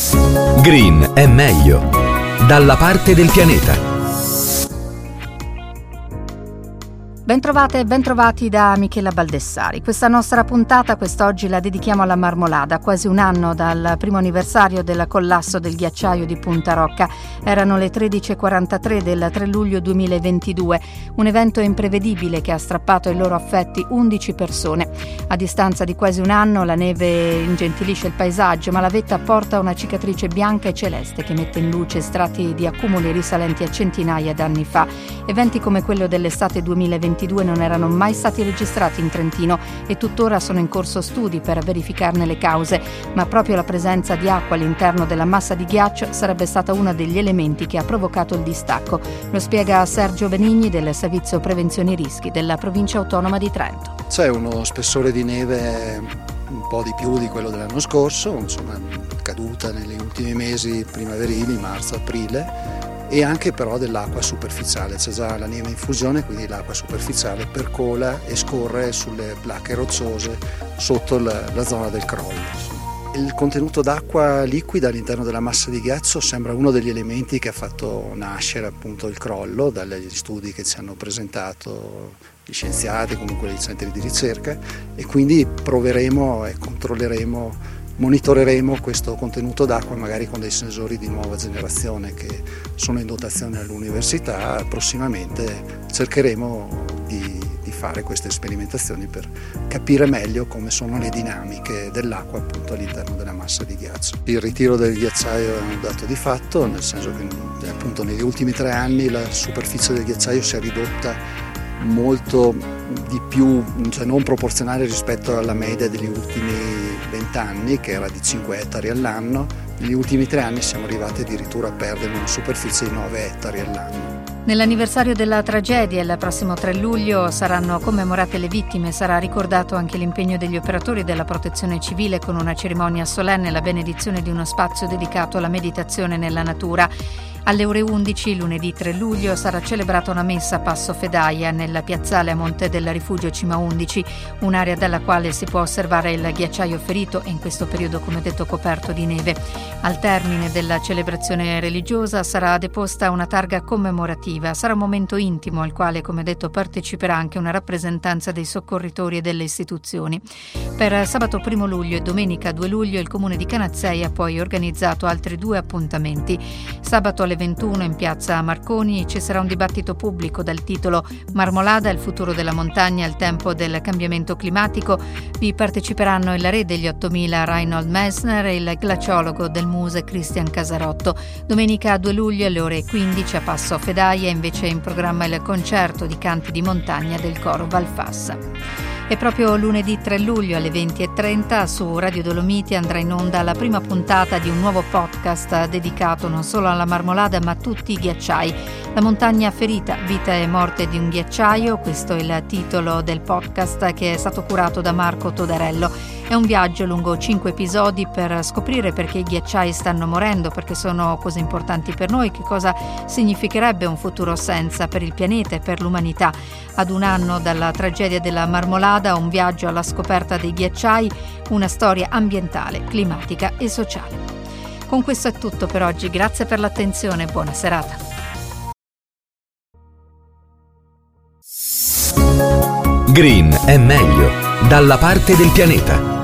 Green è meglio. Dalla parte del pianeta. Bentrovate e bentrovati da Michela Baldessari. Questa nostra puntata quest'oggi la dedichiamo alla Marmolada, quasi un anno dal primo anniversario del collasso del ghiacciaio di Punta Rocca. Erano le 13:43 del 3 luglio 2022, un evento imprevedibile che ha strappato ai loro affetti 11 persone. A distanza di quasi un anno la neve ingentilisce il paesaggio, ma la vetta porta una cicatrice bianca e celeste che mette in luce strati di accumuli risalenti a centinaia d'anni fa. Eventi come quello dell'estate 2022 non erano mai stati registrati in Trentino e tuttora sono in corso studi per verificarne le cause, ma proprio la presenza di acqua all'interno della massa di ghiaccio sarebbe stata uno degli elementi che ha provocato il distacco. Lo spiega Sergio Benigni del Servizio Prevenzioni Rischi della Provincia Autonoma di Trento. C'è uno spessore di neve un po' di più di quello dell'anno scorso, insomma caduta negli ultimi mesi primaverili, marzo, aprile, e anche però dell'acqua superficiale. C'è già la neve in fusione, quindi l'acqua superficiale percola e scorre sulle placche rocciose sotto la zona del crollo. Il contenuto d'acqua liquida all'interno della massa di ghiaccio sembra uno degli elementi che ha fatto nascere appunto il crollo, dagli studi che ci hanno presentato gli scienziati, comunque dei centri di ricerca, e quindi proveremo e controlleremo, monitoreremo questo contenuto d'acqua magari con dei sensori di nuova generazione che sono in dotazione all'università. Prossimamente cercheremo di fare queste sperimentazioni per capire meglio come sono le dinamiche dell'acqua appunto all'interno della massa di ghiaccio. Il ritiro del ghiacciaio è un dato di fatto, nel senso che appunto negli ultimi 3 anni la superficie del ghiacciaio si è ridotta molto di più, cioè non proporzionale rispetto alla media degli ultimi 20 anni che era di 5 ettari all'anno. Negli ultimi 3 anni siamo arrivati addirittura a perdere una superficie di 9 ettari all'anno. Nell'anniversario della tragedia, il prossimo 3 luglio, saranno commemorate le vittime, sarà ricordato anche l'impegno degli operatori della protezione civile con una cerimonia solenne e la benedizione di uno spazio dedicato alla meditazione nella natura. Alle ore 11, lunedì 3 luglio, sarà celebrata una messa a Passo Fedaia nella piazzale a Monte del Rifugio Cima 11, un'area dalla quale si può osservare il ghiacciaio ferito e in questo periodo, come detto, coperto di neve. Al termine della celebrazione religiosa sarà deposta una targa commemorativa. Sarà un momento intimo al quale, come detto, parteciperà anche una rappresentanza dei soccorritori e delle istituzioni. Per sabato 1 luglio e domenica 2 luglio il Comune di Canazzei ha poi organizzato altri 2 appuntamenti. Sabato alle 21 in piazza Marconi ci sarà un dibattito pubblico dal titolo Marmolada, il futuro della montagna al tempo del cambiamento climatico. Vi parteciperanno il re degli 8000 Reinhold Messner e il glaciologo del Muse Cristian Casarotto. Domenica 2 luglio alle ore 15 a Passo Fedaia invece in programma il concerto di canti di montagna del coro Valfassa. E proprio lunedì 3 luglio alle 20:30 su Radio Dolomiti andrà in onda la prima puntata di un nuovo podcast dedicato non solo alla Marmolada ma a tutti i ghiacciai. La montagna ferita, vita e morte di un ghiacciaio, questo è il titolo del podcast che è stato curato da Marco Todarello. È un viaggio lungo 5 episodi per scoprire perché i ghiacciai stanno morendo, perché sono così importanti per noi, che cosa significherebbe un futuro senza per il pianeta e per l'umanità. Ad un anno dalla tragedia della Marmolada, un viaggio alla scoperta dei ghiacciai, una storia ambientale, climatica e sociale. Con questo è tutto per oggi, grazie per l'attenzione e buona serata. Green è meglio. Dalla parte del pianeta.